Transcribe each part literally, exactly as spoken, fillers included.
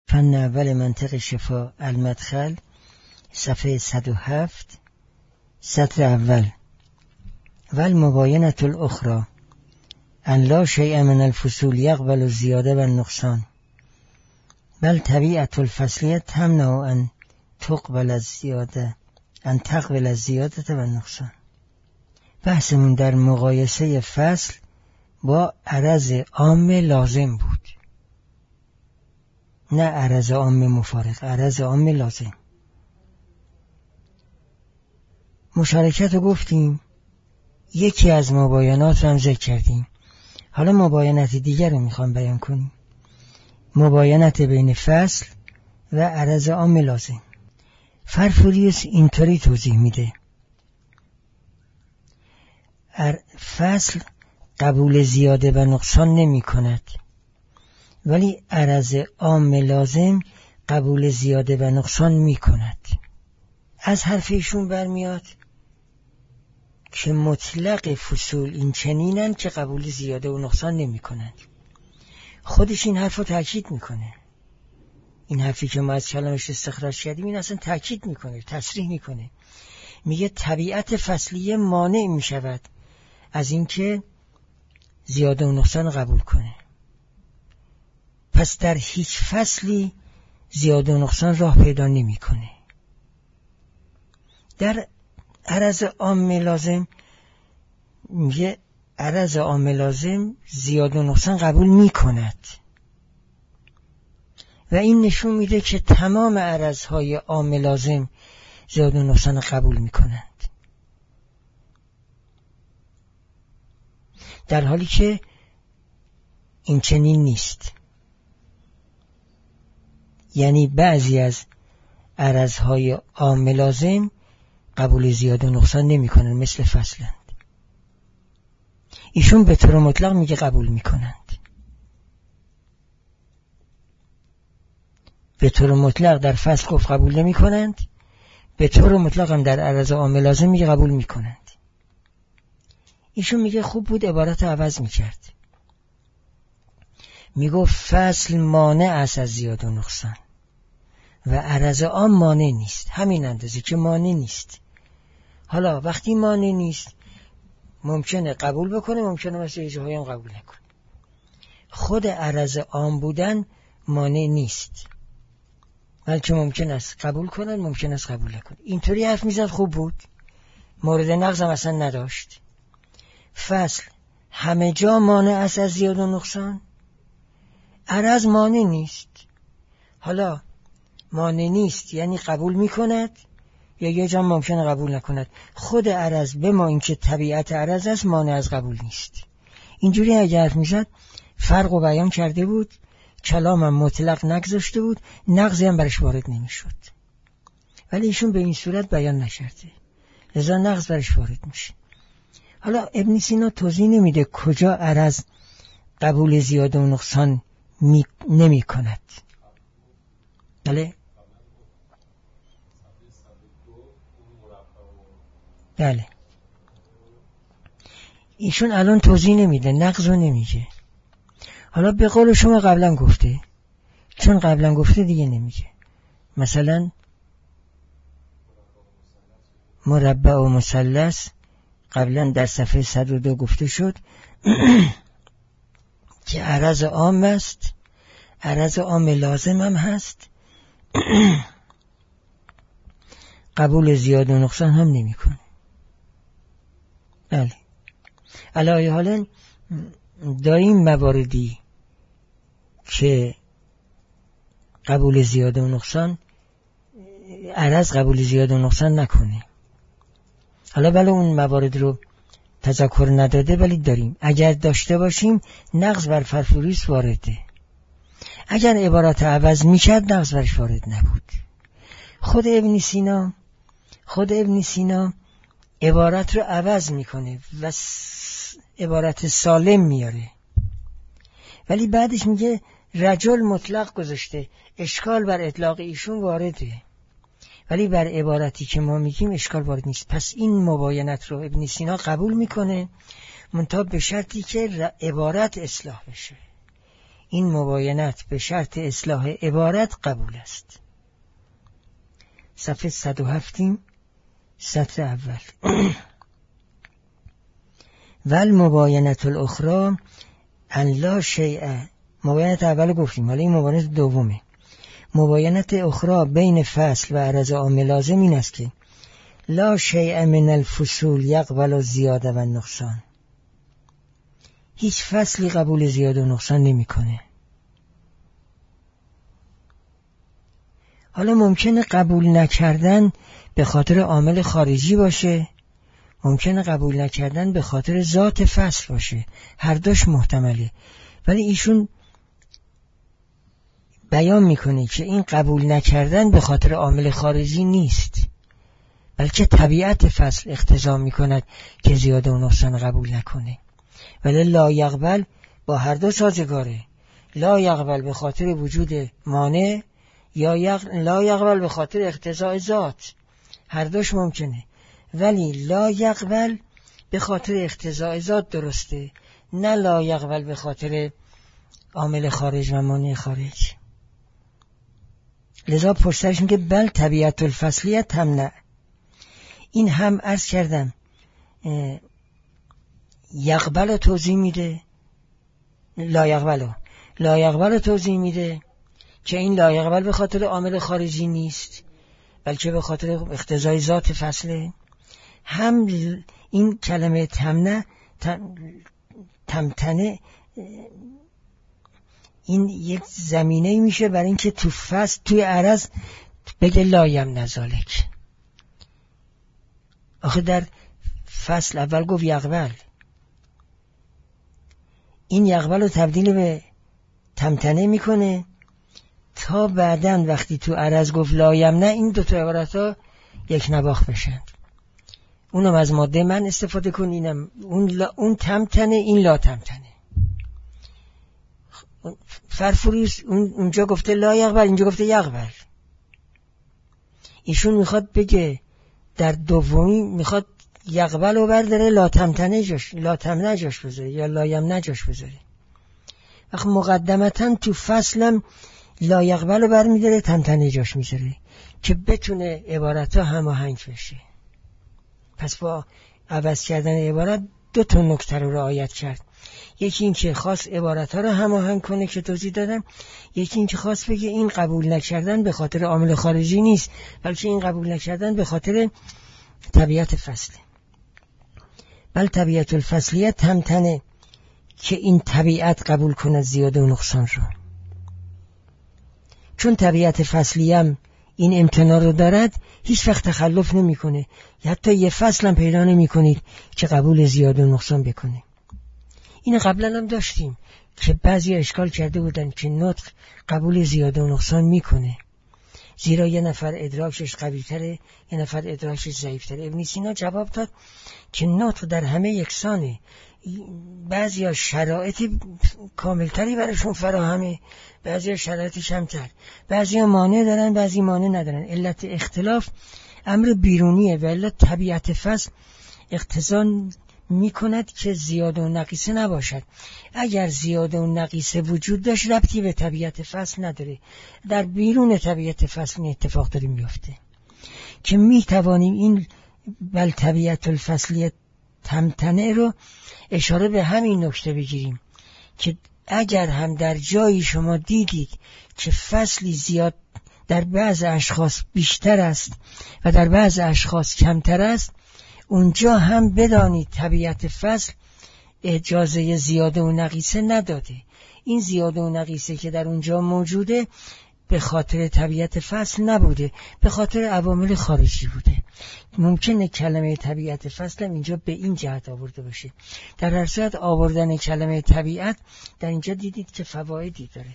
فن اول منطق شفا المدخل صفحه صد و هفت سطر اول. والمباینة الاخرى ان لا شیء من الفصول یقبل الزیاده و النقصان بل طبیعت الفصلیه تمنع ان تقبل الزیاده ان تقبل الزیاده و النقصان. بحثمون در مقایسه فصل با عرض عام لازم بود، نه عرض عام مفارق، عرض عام لازم. مشارکت رو گفتیم، یکی از مباینات رو هم ذکر کردیم. حالا مباینت دیگر رو میخوام بیان کنیم، مباینت بین فصل و عرض عام لازم. فرفوریوس اینطوری توضیح میده: فصل قبول زیاده و نقصان نمی کند، ولی عرض عام لازم قبول زیاده و نقصان می کند. از حرف ایشون برمیاد که مطلق فصول این چنینن که قبول زیاده و نقصان نمی کنند. خودش این حرف رو تأکید میکنه. این حرفی که ما از کلامش استخراج کردیم این اصلا تأکید میکنه، تصریح میکنه. میگه طبیعت فصلیه مانع میشود از اینکه زیاده و نقصان قبول کنه. پس در هیچ فصلی زیاده و نقصان راه پیدا نمی کنه. در عرض عام لازم میگه عرض عام لازم زیاده و نقصان قبول می کند و این نشون میده که تمام عرضهای عام لازم زیاده و نقصان قبول می کنند، در حالی که این چنین نیست. یعنی بعضی از عرضهای عام لازم قبول زیاده و نقصان نمی کنند، مثل فصلند. ایشون به طور مطلق میگه قبول می کنند. به طور مطلق در فصل گفت قبول نمی کنند، به طور مطلق هم در عرض عام لازم میگه قبول می کنند. ایشون میگه خوب بود عبارت عوض میکرد، میگفت فصل مانع است از زیاده و نقصان و عرض عام مانع نیست، همین اندازه که مانع نیست. حالا وقتی مانع نیست ممکنه قبول بکنه، ممکنه مثل یه جاهایی هم قبول نکنه. خود عرض عام بودن مانع نیست، بلکه ممکن است قبول کنن، ممکن است قبول نکنن. اینطوری حرف میزد، خوب بود، مورد نقض هم اصلا نداشت. فصل همه جا مانع است از زیاده و نقصان، عرض مانع نیست. حالا مانع نیست یعنی قبول میکند یا یه جا ممکنه قبول نکند. خود عرض به ما اینکه طبیعت عرض است مانع از قبول نیست. اینجوری اگه حرف میزد فرق رو بیان کرده بود، کلامم مطلق نگذاشته بود، نقضی هم برش وارد نمیشد. ولی ایشون به این صورت بیان نکرده، لذا نقض برش وارد میشه. حالا ابن سینا توضیح نمیده کجا عرض قبول زیاده و نقصان می... نمی کند. بله بله ایشون الان توضیح نمیده، نقض رو نمیگه. حالا به قول شما قبلا گفته، چون قبلا گفته دیگه نمیگه. مثلا مربع و مثلث قبلا در صفحه صد و دو گفته شد که عرض عام است، عرض عام لازم هم هست، قبول زیاده و نقصان هم نمی کنه. بله علی حالا داریم مواردی که قبول زیاده و نقصان، عرض قبول زیاده و نقصان نکنه. حالا بله اون موارد رو تذکر نداده ولی داریم. اگر داشته باشیم نقض بر فرفوریس وارده. اگر عبارت عوض میکرد نقض برش وارد نبود. خود ابن سینا خود ابن سینا عبارت رو عوض میکنه و عبارت سالم میاره، ولی بعدش میگه رجل مطلق گذاشته، اشکال بر اطلاق ایشون وارده، ولی بر عبارتی که ما میگیم اشکال وارد نیست. پس این مباینت رو ابن سینا قبول میکنه، منتها به شرطی که عبارت اصلاح بشه. این مباینت به شرط اصلاح عبارت قبول است. صفحه صد و هفتیم سطر اول. ول مباینت الاخرى ان لا شیء. مباینت اول گفتیم، حالا این مباینت دومه. مباینت اخرى بین فصل و عرض عام لازم این است که لا شیء من الفصول یقبل الزیاده و نقصان. هیچ فصلی قبول زیاده و نقصان نمیکنه. حالا ممکنه قبول نکردن به خاطر عامل خارجی باشه، ممکنه قبول نکردن به خاطر ذات فصل باشه، هر دوش محتمله. ولی ایشون بیان میکنه که این قبول نکردن به خاطر عامل خارجی نیست، بلکه طبیعت فصل اقتضا میکند که زیاده و نقصان قبول نکنه. ولی لا یقبل با هر دو سازگاره. لا یقبل به خاطر وجود مانع یا یق... لا یقبل به خاطر اقتضاء ذات، هر دوش ممکنه. ولی لا یقبل به خاطر اقتضاء ذات درسته، نه لا یقبل به خاطر عامل خارج و مانع خارج. لذا پشترش میگه بل طبیعت الفصلیت تمنع. این هم عرض کردم یقبل رو توضیح میده، لا یقبل رو لا یقبل رو توضیح میده که این لا یقبل به خاطر عامل خارجی نیست، بلکه به خاطر اقتضای ذات فصله. هم این کلمه تمنع تم تمتنه این یک زمینه میشه برای اینکه تو فصل توی عرض بگه لایم نزالک. آخه در فصل اول گفت یقبل، این یقبل رو تبدیل به تمتنه میکنه تا بعدن وقتی تو عرض گفت لایم نه، این دو تا عبارت ها یک نواخت بشن. اونم از ماده من استفاده کن، اینم اون, لا اون تمتنه، این لا تمتنه. فرفوریس اون اونجا گفته لا یقبل، اینجا گفته یقبل. ایشون میخواد بگه در دومی میخواد یقبل رو برداره، لا تمتنه جاش لا تمنه جاش بذاره یا لایم نجاش بذاره. وقت مقدمتا تو فصلم لا یقبل رو برمیداره، تمتنه جاش میذاره که بتونه عبارت ها هماهنگ بشه. پس با عوض کردن عبارت دو تا نکته رو رعایت کرد. یکی این که خاص عبارت ها رو هماهنگ کنه که توضیح دادم، یکی این که خاص بگه این قبول نکردن به خاطر عامل خارجی نیست، بلکه این قبول نکردن به خاطر طبیعت فصله. بل طبیعت الفصلیت تمتنه که این طبیعت قبول کنه زیاده و نقصان رو. چون طبیعت فصلیم این امتناع رو دارد، هیچ وقت تخلف نمی کنه. حتی یه فصل هم پیدا نمی کنید که قبول زیاده و نقصان بکنه. این قبلا هم داشتیم که بعضی اشکال کرده بودن که نطق قبول زیاده و نقصان میکنه، زیرا یه نفر ادراکش قوی‌تره، یه نفر ادراکش ضعیف‌تره. ابن سینا جواب داد که نطق در همه یکسانه، بعضی ها شرایط کاملتری براشون فراهمه، بعضی ها شرایط کمتر، بعضی ها مانع دارن، بعضی مانع ندارن. علت اختلاف امر بیرونیه و علت طبیعت فصل اقتضا می کند که زیاده و نقیصه نباشد. اگر زیاده و نقیصه وجود داشت ربطی به طبیعت فصل نداره، در بیرون طبیعت فصل این اتفاق داره میفته که می توانیم این بل طبیعت الفصلیه تمتنه رو اشاره به همین نکته بگیریم که اگر هم در جایی شما دیدید که فصلی زیاد در بعض اشخاص بیشتر است و در بعض اشخاص کمتر است، اونجا هم بدانید طبیعت فصل اجازه زیاده و نقیصه نداده. این زیاده و نقیصه که در اونجا موجوده به خاطر طبیعت فصل نبوده، به خاطر عوامل خارجی بوده. ممکنه کلمه طبیعت فصل هم اینجا به این جهت آورده باشه. در هر صورت آوردن کلمه طبیعت در اینجا دیدید که فوایدی داره.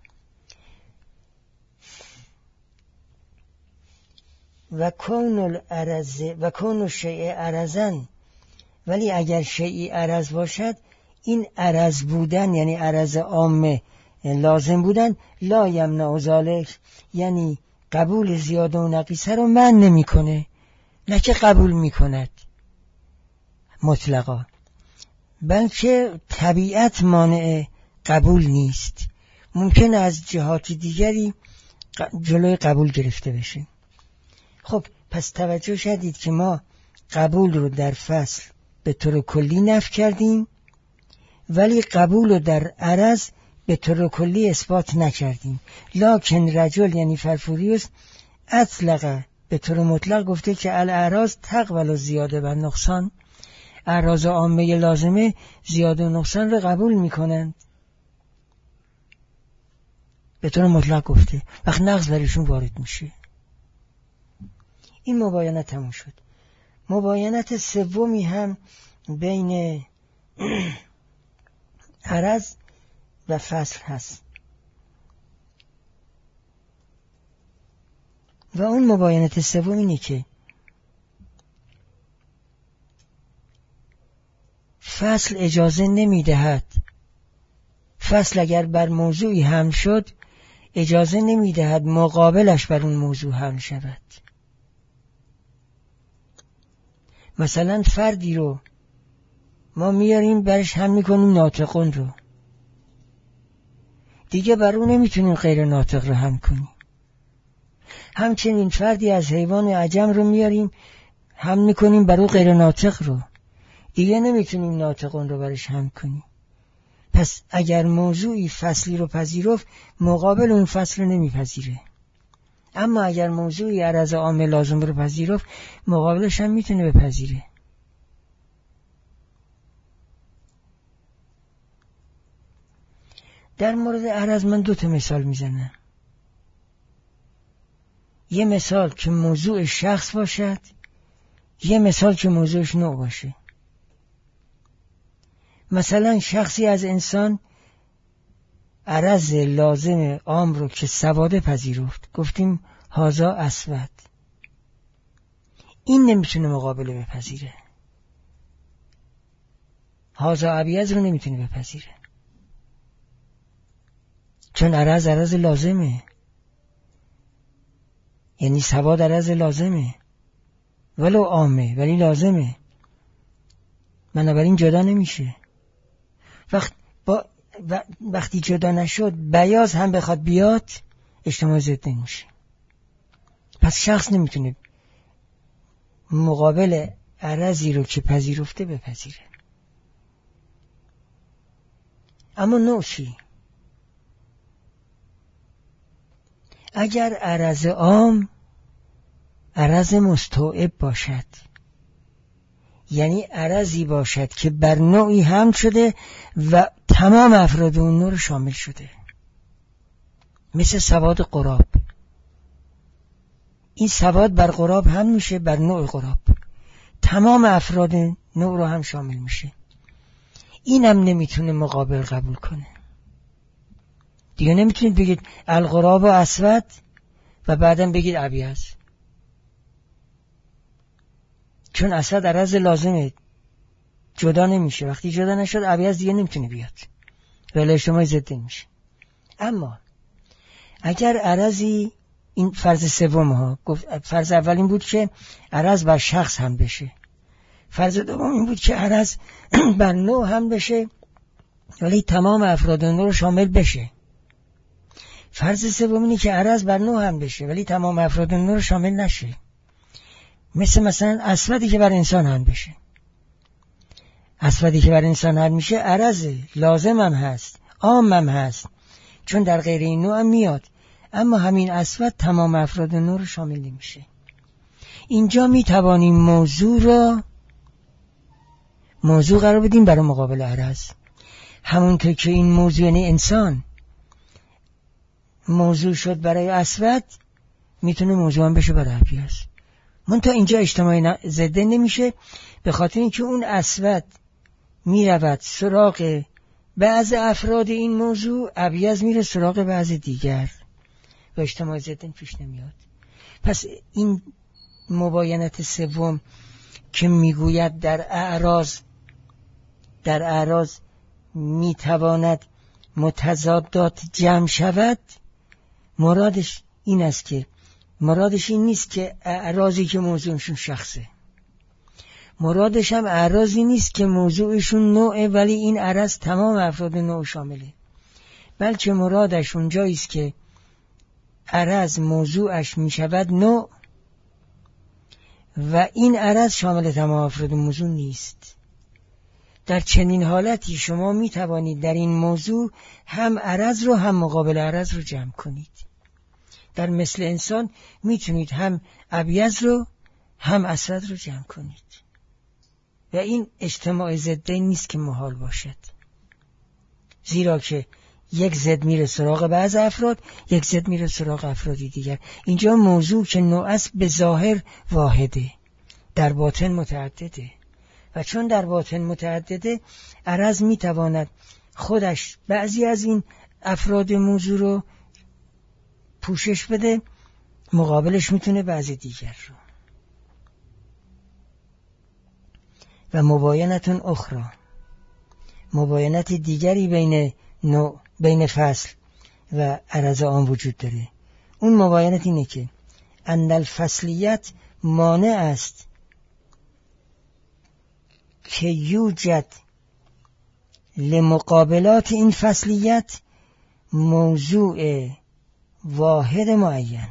و کون الارض و کون الشیء ارزن، ولی اگر شیئی ارز باشد، این ارز بودن یعنی ارز عام لازم بودن لا یمنع ذلک، یعنی قبول زیاده و نقیصه رو من نمی کنه، نه که قبول می کند مطلقا، بلکه طبیعت مانع قبول نیست. ممکنه از جهات دیگری جلوی قبول گرفته بشه. خب پس توجه شدید که ما قبول رو در فصل به طور کلی نفی کردیم، ولی قبول رو در عرض به طور کلی اثبات نکردیم. لکن رجل یعنی فرفوریوس اطلق به طور مطلق گفته که الاعراض تقبل زیاده و نقصان، اعراض عامه لازمه زیاده و نقصان رو قبول میکنند. به طور مطلق گفته، وقت نقص برایشون وارد میشه. این مباینت تموم شد. مباینت سومی هم بین عرض و فصل هست و اون مباینت سوم اینه که فصل اجازه نمیدهد، فصل اگر بر موضوعی حمل شد اجازه نمیدهد مقابلش بر اون موضوع حمل شود. مثلا فردی رو ما میاریم برش حمل میکنیم ناطقون رو، دیگه بر اون نمیتونیم غیر ناطق رو حمل کنیم. همچنین فردی از حیوان عجم رو میاریم حمل میکنیم بر اون غیر ناطق رو، دیگه نمیتونیم ناطقون رو برش حمل کنیم. پس اگر موضوعی فصلی رو پذیرفت مقابل اون فصل رو نمیپذیره، اما اگر موضوعی عرض عام لازم رو پذیرفت مقابلش هم میتونه بپذیره. در مورد عرض من دو تا مثال میزنم. یه مثال که موضوع شخص باشد، یه مثال که موضوعش نوع باشه. مثلا شخصی از انسان عرض لازم عام رو که سواده پذیرفت، گفتیم هازا اسود، این نمیتونه مقابله بپذیره. هازا ابیض رو نمیتونه بپذیره، چون عرض عرض لازمه، یعنی سواد عرض لازمه ولو عامه ولی لازمه، بنابراین جدا نمیشه. وقت با وقتی جدا نشد بیاض هم بخواد بیاد اجتماع ضد نمیشه. پس شخص نمیتونه مقابل عرضی رو که پذیرفته بپذیره. اما نوع چی؟ اگر عرض عام عرض مستوعب باشد، یعنی عرضی باشد که بر نوعی حمل شده و تمام افراد اون نوع شامل شده، مثل سواد قراب. این سواد بر قراب هم میشه، بر نوع قراب تمام افراد نوع رو هم شامل میشه. اینم نمیتونه مقابل قبول کنه. دیگه نمیتونید بگید القراب و اسود و بعدم بگید ابیض، چون اسود عرض لازمه، جدا نمیشه. وقتی جدا نشد ابیض دیگه نمیتونه بیاد، ولی اجتماع ضد میشه. اما اگر عرضی، این فرض سوم ها، گفت فرض اول این بود که عرض بر شخص هم بشه، فرض دوم این بود که عرض بر نوع هم بشه ولی تمام افراد نوع رو شامل بشه. فرض سوم اینه که عرض بر نوع هم بشه ولی تمام افراد نوع رو شامل نشه، مثل مثلا اسودی که بر انسان هم بشه. اسودی که بر انسان هم میشه عرض لازم هم هست، عام هم هست، چون در غیر این نوع هم میاد، اما همین اسود تمام افراد نوع رو شامل نمیشه. اینجا میتوانیم موضوع را موضوع قرار بدیم برای مقابل عرض، همونطور که این موضوع یعنی انسان موضوع شد برای اسود، میتونه موضوع هم بشه برای ابیض. من تا اینجا اجتماعی زده نمیشه، به خاطر اینکه اون اسود میرود سراغ بعض افراد این موضوع، ابیض میره سراغ بعض دیگر و اجتماعی زده پیش نمیاد. پس این مباینت سوم که میگوید در اعراض در اعراض میتواند متضادات جمع شود، مرادش این است که مرادش این نیست که اعراضی که موضوعشون شخصه، مرادش هم اعراضی نیست که موضوعشون نوعه ولی این عرض تمام افراد نوع شامله، بلکه مرادش اونجایی است که عرض موضوعش می شود نوع و این عرض شامل تمام افراد موضوع نیست. در چنین حالتی شما می توانید در این موضوع هم عرض رو هم مقابل عرض رو جمع کنید. در مثل انسان می تونید هم ابیض رو هم اسود رو جمع کنید و این اجتماع ضدین نیست که محال باشد، زیرا که یک ضد میره سراغ بعض افراد، یک ضد میره سراغ افرادی دیگر. اینجا موضوع که نوع است به ظاهر واحده، در باطن متعدده و چون در باطن متعدده عرض میتواند خودش بعضی از این افراد موضوع رو پوشش بده، مقابلش میتونه بعضی دیگر رو. و مباینتون اخرى، مباینت دیگری بین نوع بین فصل و عرض عام وجود داره. اون مباینت اینه که ان الفصلیت مانع است که یوجد لمقابلات این فصلیت موضوع واحد معین.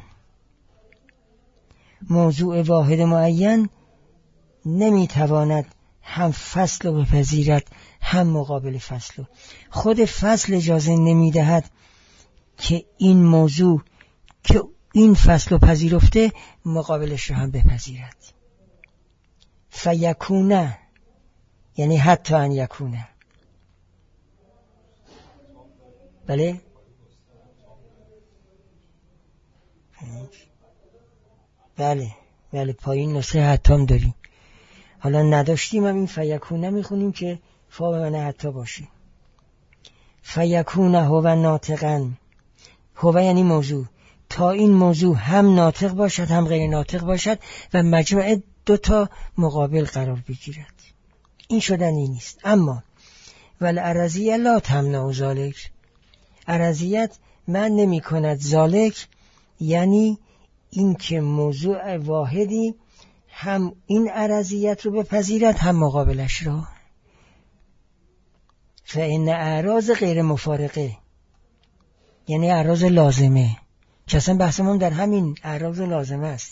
موضوع واحد معین نمیتواند هم فصل رو بپذیرد هم مقابل فصل رو. خود فصل اجازه نمیدهد که این موضوع که این فصل رو پذیرفته مقابلش رو هم بپذیرد. فیکونه یعنی حتی ان یکونه. بله بله بله پایین نسخه حتی هم داریم. حالا نداشتیم هم این فیکونه میخونیم که فا به معنی حتی باشه. فیکونه هو ناطقن، هو یعنی موضوع، تا این موضوع هم ناطق باشد هم غیر ناطق باشد و مجمع دوتا مقابل قرار بگیرد. این شدنی نیست. اما والعرضیه لا تمنع ذالک، عرضیت من نمی کند ذالک، یعنی این که موضوع واحدی هم این عرضیت رو بپذیرد هم مقابلش رو. فإن اعراض غیر مفارقه یعنی اعراض لازمه، که اصلا بحثمون در همین اعراض لازمه است،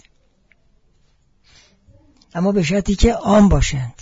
اما به شرطی که عام باشند.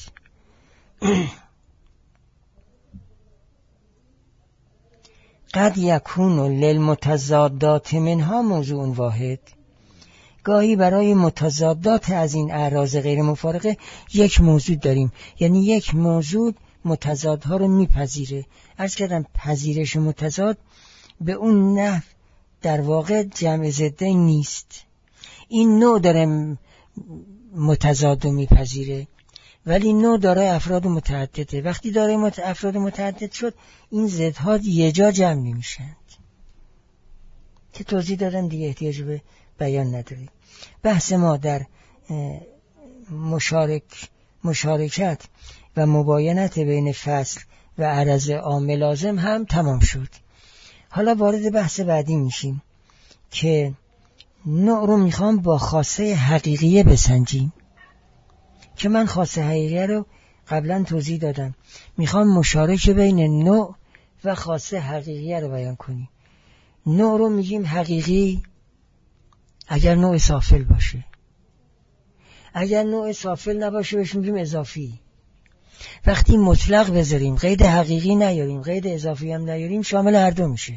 قد یکون للمتضادات منها موضوع واحد، گاهی برای متضادات از این اعراض غیر مفارقه یک موضوع داریم، یعنی یک موضوع متضادها رو میپذیره. عرض کردم پذیرش متضاد به اون نحو در واقع جمع ضده نیست. این نوع داره متضاد رو میپذیره ولی نوع داره افراد متعدده. وقتی داره مت... افراد متعدد شد این ضدها یه جا جمع نمیشند که توضیح دادن دیگه، احتیاج به بیان نداریم. بحث ما در مشارک مشارکت و مباینت بین فصل و عرض عام لازم هم تمام شد. حالا وارد بحث بعدی میشیم که نوع رو میخوام با خاصه حقیقیه بسنجیم، که من خاصه حقیقیه رو قبلا توضیح دادم. میخوام مشارک بین نوع و خاصه حقیقیه رو بیان کنیم. نوع رو میگیم حقیقی اگر نوع سافل باشه، اگر نوع سافل نباشه بهش میگیم اضافی. وقتی مطلق بذاریم قید حقیقی نیاریم قید اضافی هم نیاریم شامل هر دو میشه.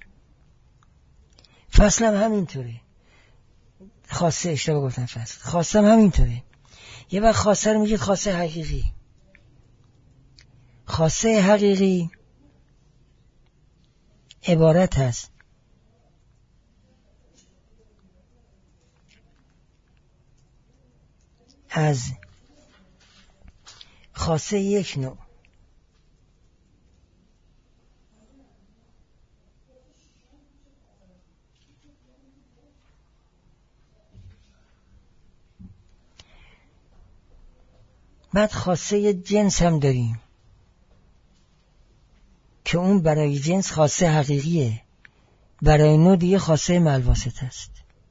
فصل هم همینطوره، خاصه اشتباه گفتم فصل، خاصه هم همینطوره. یه وقت خاصه رو میگید خاصه حقیقی. خاصه حقیقی عبارت هست از خاصه یک نوع بعد خاصه جنس هم داریم که اون برای جنس خاصه حقیقیه، برای نوع دیگه خاصه ملواسط است،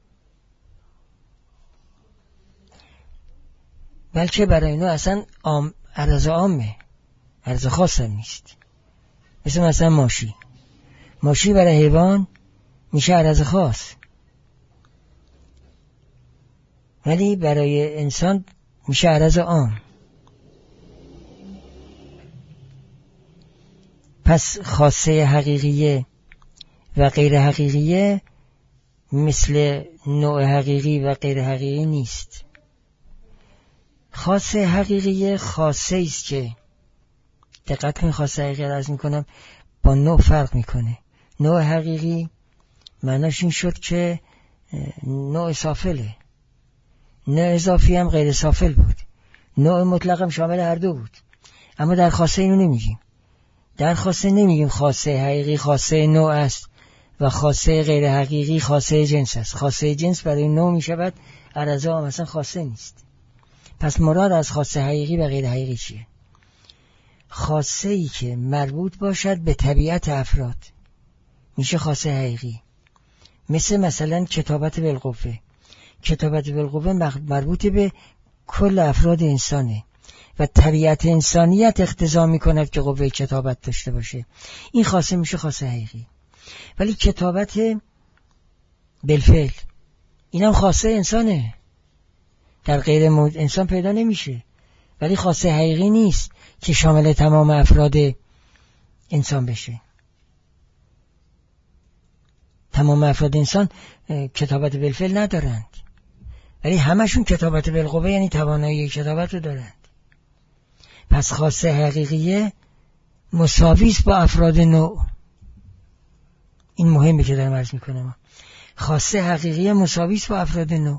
بلکه برای نوع اصلا عام عرض عامه، عرض خاص هم نیست. مثل مثلا ماشی ماشی برای حیوان میشه عرض خاص، ولی برای انسان میشه عرض عام. پس خاصه حقیقیه و غیر حقیقیه مثل نوع حقیقی و غیر حقیقی نیست. خاصه حقیقیه خاصه است که دقت کنید، خاصه حقیقی عرض میکنم با نوع فرق میکنه. نوع حقیقی معناش این شد که نوع سافله، نوع اضافی هم غیر سافل بود، نوع مطلق هم شامل هر دو بود. اما در خاصه اینو نمیگیم. در خاصه نمیگیم خاصه حقیقی خاصه نوع است و خاصه غیر حقیقی خاصه جنس است. خاصه جنس برای نوع میشود، عرضه هم مثلا خاصه نیست. پس مراد از خاصه حقیقی و غیر حقیقی چیه؟ خاصه ای که مربوط باشد به طبیعت افراد میشه خاصه حقیقی. مثل مثلا کتابت بالقوه. کتابت بالقوه مربوط به کل افراد انسانه و طبیعت انسانیت اقتضا میکند که قوه کتابت داشته باشه. این خاصه میشه خاصه حقیقی. ولی کتابت بالفعل اینم خاصه انسانه، در غیر انسان پیدا نمیشه، ولی خاصه حقیقی نیست که شامل تمام افراد انسان بشه. تمام افراد انسان کتابت بالفعل ندارند، ولی همشون کتابت بالقوه یعنی توانایی کتابت رو دارند. پس خاصه حقیقیه مساوی است با افراد نوع. این مهمه که دارم عرض میکنم. خاصه حقیقیه مساوی است با افراد نوع،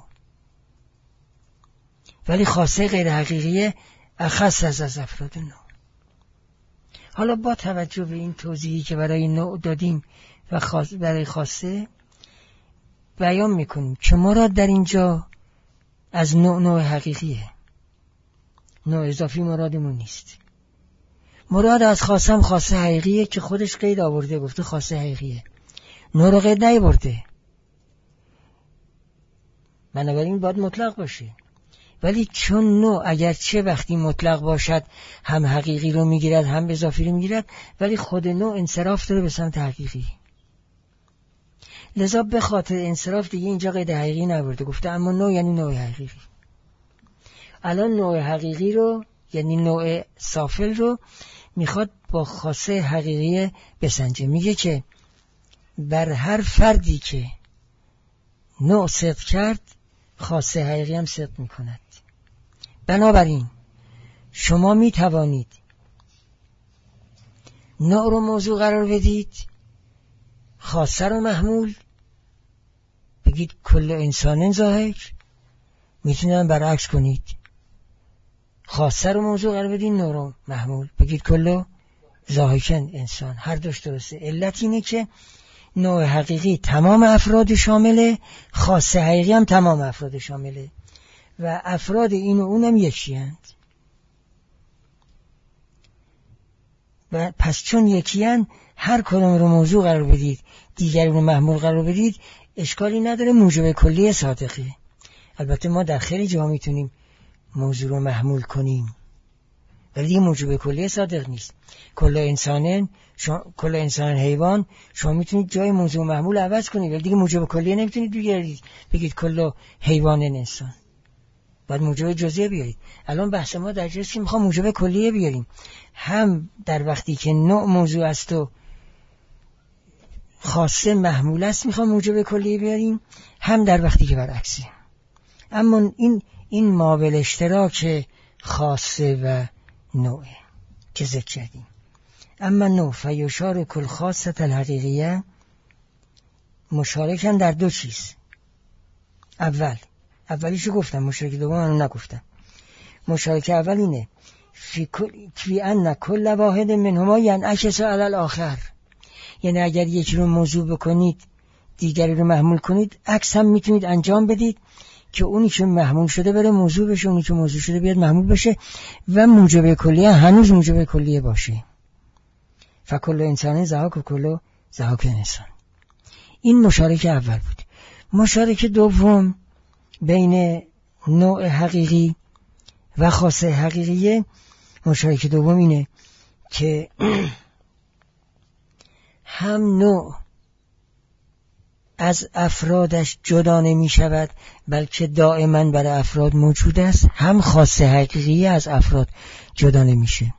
ولی خاصه غیر حقیقیه اخص از از افراد نوع. حالا با توجه به این توضیحی که برای نوع دادیم و خاص برای خاصه بیان میکنیم که مراد در اینجا از نوع نوع حقیقیه، نوع اضافی مرادمون نیست. مراد از خاصم خاصه حقیقیه که خودش قید آورده، گفته خاصه حقیقیه، نوع رو قید نیاورده. بنابراین باید مطلق باشه. ولی چون نوع اگرچه وقتی مطلق باشد هم حقیقی رو میگیرد هم اضافی رو میگیرد، ولی خود نوع انصراف داره به سمت حقیقی. لذا به خاطر انصراف دیگه اینجا قید حقیقی نبرده، گفته اما نوع یعنی نوع حقیقی. الان نوع حقیقی رو یعنی نوع سافل رو میخواد با خاصه حقیقی بسنجه. میگه که بر هر فردی که نوع صدق کرد خاصه حقیقی هم صدق میکند. بنابراین شما میتوانید نوع رو موضوع قرار بدید، خاصه رو محمول بگید کل انسان ظاهر، میتونید برعکس کنید، خاصه رو موضوع قرار بدید نوع رو محمول بگید کل ظاهر انسان. هر دوش درسته. علت اینه که نوع حقیقی تمام افراد شامله، خاصه حقیقی هم تمام افراد شامله و افراد این و اونم یکی هند. و پس چون یکی هند هر کدوم رو موضوع قرار بدید دیگری رو محمول قرار بدید اشکالی نداره، موجب کلی صادقه. البته ما در خیلی جا میتونیم موضوع رو محمول کنیم ولی دیگه موجب کلی صادق نیست. کل انسانن شما، کل انسان حیوان شما میتونید جای موضوع محمول عوض کنید ولی دیگه موجب کلی نمیتونید بگیرید بگید کل حیوان انسان، باید موجب جزئیه بیارید. الان بحث ما در جاست که میخوام موجب کلیه بیاریم، هم در وقتی که نوع موضوع است و خاصه محمول است میخوام موجب کلیه بیاریم، هم در وقتی که برعکسه. اما این این مابل اشتراک خاصه و نوعه که ذکر کردیم. اما نوع فیشار کل خاصه الحقیقیه مشارکن در دو چیز. اول اولیشو گفتم، مشارک دوم منو نگفتم. مشارک اول اینه فی کل فی ان کل واحد منهما ینعکس علی الاخر، یعنی اگر یکی رو موضوع بکنید دیگری رو محمول کنید عکس هم میتونید انجام بدید که اونی که محمول شده بره موضوع بشه، اونی که موضوع شده بیاد محمول بشه و موجب کلیه هنوز موجب کلیه باشه. فکل انسان ضحاک و کل ضحاک انسان. این مشارک اول بود. مشارک دوم بین نوع حقیقی و خاصه حقیقیه، مشارک دوم اینه که هم نوع از افرادش جدا نمی شود بلکه دائما برای افراد موجود است، هم خاصه حقیقی از افراد جدا نمیشه.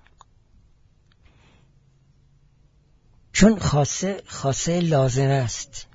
چون خاصه خاصه لازمه است.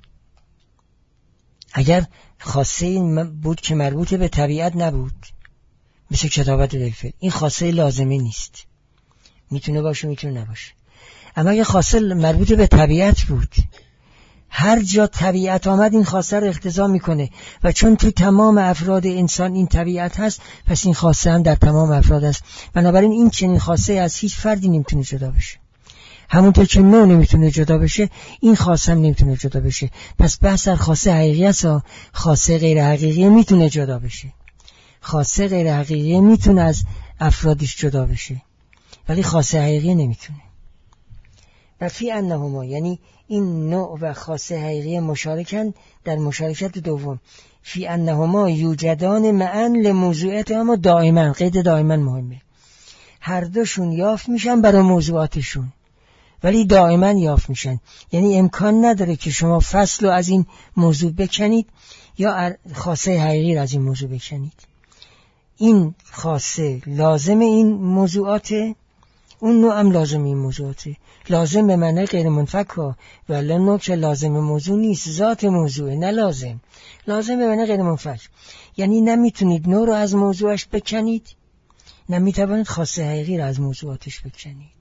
اگر خاصه این بود که مربوط به طبیعت نبود، مثل کتابت دلفل، این خاصه لازمه نیست، میتونه باشه میتونه نباشه. اما اگه خاصه مربوط به طبیعت بود، هر جا طبیعت آمد این خاصه رو اقتضا میکنه و چون تو تمام افراد انسان این طبیعت هست، پس این خاصه هم در تمام افراد هست. بنابراین این چنین خاصه از هیچ فردی نمیتونه جدا بشه. همونطور که نوع نمیتونه جدا بشه، این خاصه هم نمیتونه جدا بشه. پس بحث در خاصه حقیقی است، خاصه غیر حقیقی میتونه جدا بشه. خاصه غیر حقیقی میتونه از افرادش جدا بشه، ولی خاصه حقیقی نمیتونه. و فی انهما، یعنی این نوع و خاصه حقیقی مشارکن در مشارکت دوم. فی انهما یوجدان معا لموضوعات، اما دائما، قید دائما مهمه، هر دوشون یافت میشن برای موضوعاتشون، ولی دائما یافت میشن. یعنی امکان نداره که شما فصل رو از این موضوع بکنید یا خاصه حقیقی رو از این موضوع بکنید. این خاصه لازم این موضوعاته، اون نوع هم لازم این موضوعاته. لازم به معنی غیر منفک ها، ولی نوع که لازم موضوع نیست، ذات موضوعه، نه لازم. لازم به معنی غیر منفک، یعنی نمیتونید نوع رو از موضوعش بکنید، نمیتونید خاصه حقیقی رو از موضوعاتش بکنید.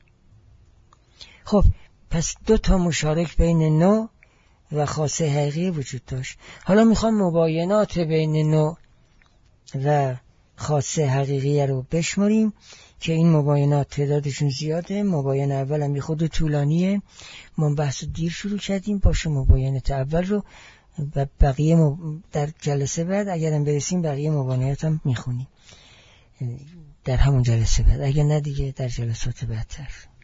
خب پس دو تا مشارک بین نوع و خاصه حقیقی وجود داشت. حالا میخوام مباینات بین نوع و خاصه حقیقی رو بشماریم که این مباینات تعدادشون زیاده. مباین اول هم خود طولانیه، ما بحث دیر شروع کردیم، باشه مباینات اول رو و بقیه مب... در جلسه بعد اگرم برسیم بقیه مباینات هم میخونیم در همون جلسه بعد، اگر نه دیگه در جلسات بعدتر.